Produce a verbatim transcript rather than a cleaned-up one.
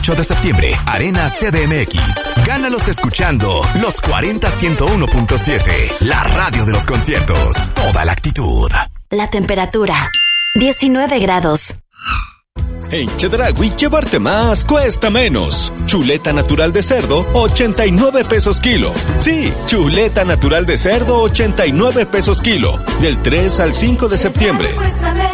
ocho de septiembre, Arena C D M X. Gánalos escuchando los cuarenta ciento uno punto siete, la radio de los conciertos. Toda la actitud. La temperatura, diecinueve grados. En Chedraui, llevarte más cuesta menos. Chuleta natural de cerdo, ochenta y nueve pesos kilo. Sí, chuleta natural de cerdo, ochenta y nueve pesos kilo. Del tres al cinco de septiembre.